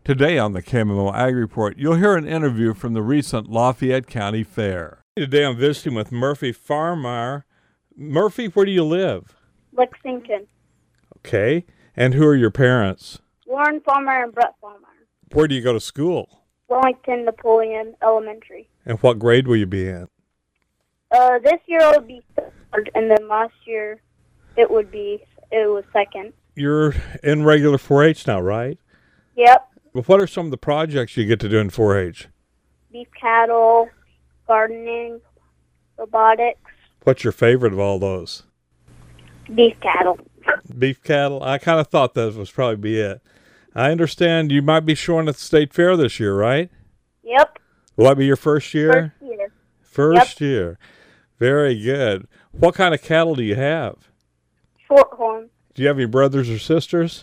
Today on the KMMO Ag Report, you'll hear an interview from the recent Lafayette County Fair. Today I'm visiting with Murphy Farmeyer. Murphy, where do you live? Lexington. Okay. And who are your parents? Warren Farmeyer and Brett Farmeyer. Where do you go to school? Wellington Napoleon Elementary. And what grade will you be in? This year it would be third, and then last year it was second. You're in regular 4-H now, right? Yep. Well, what are some of the projects you get to do in 4-H? Beef cattle, gardening, robotics. What's your favorite of all those? Beef cattle. Beef cattle? I kind of thought that was probably be it. I understand you might be showing at the state fair this year, right? Yep. Will that be your first year? First year. First year. Very good. What kind of cattle do you have? Shorthorn. Do you have any brothers or sisters?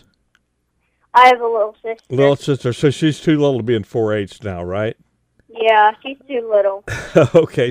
I have a little sister. Little sister. So she's too little to be in 4-H now, right? Yeah, she's too little. Okay.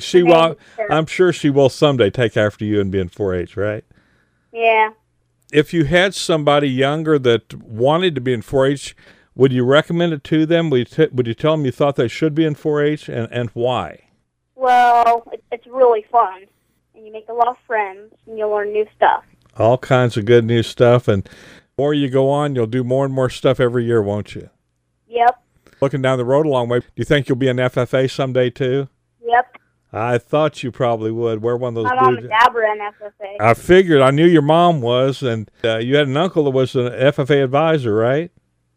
I'm sure she will someday take after you and be in 4-H, right? Yeah. If you had somebody younger that wanted to be in 4-H, would you recommend it to them? Would you tell them you thought they should be in 4-H and why? Well, it's really fun, and you make a lot of friends, and you learn new stuff. All kinds of good new stuff, and the more you go on, you'll do more and more stuff every year, won't you? Yep. Looking down the road a long way, do you think you'll be in FFA someday too? Yep. I thought you probably would. Wear one of those. My mom and dad were in FFA. I figured. I knew your mom was, and you had an uncle that was an FFA advisor, right?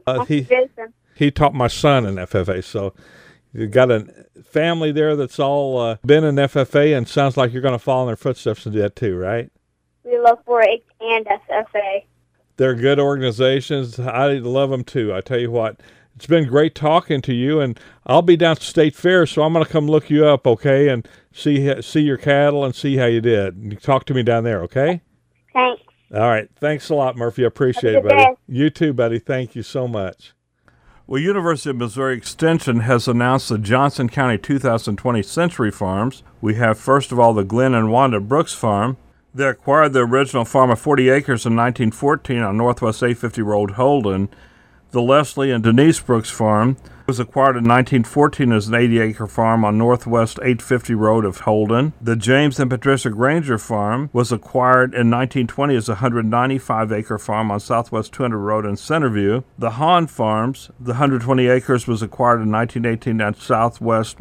Jason. He taught my son in FFA, so you got a family there that's all been in FFA, and sounds like you're going to follow in their footsteps and do that too, right? We love 4-H and FFA. They're good organizations. I love them too. I tell you what, it's been great talking to you, and I'll be down at the State Fair, so I'm going to come look you up, okay, and see your cattle and see how you did. You talk to me down there, okay? Thanks. All right. Thanks a lot, Murphy. I appreciate it, buddy. You too, buddy. Thank you so much. Well, University of Missouri Extension has announced the Johnson County 2020 Century Farms. We have, first of all, the Glenn and Wanda Brooks Farm. They acquired the original farm of 40 acres in 1914 on Northwest 850 Road, Holden. The Leslie and Denise Brooks Farm was acquired in 1914 as an 80-acre farm on Northwest 850 Road of Holden. The James and Patricia Granger Farm was acquired in 1920 as a 195-acre farm on Southwest 200 Road in Centerview. The Hahn Farms, the 120 acres, was acquired in 1918 at Southwest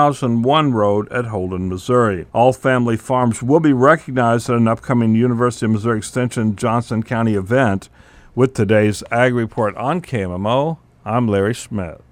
1001 Road at Holden, Missouri. All family farms will be recognized at an upcoming University of Missouri Extension Johnson County event. With today's Ag Report on KMMO, I'm Larry Smith.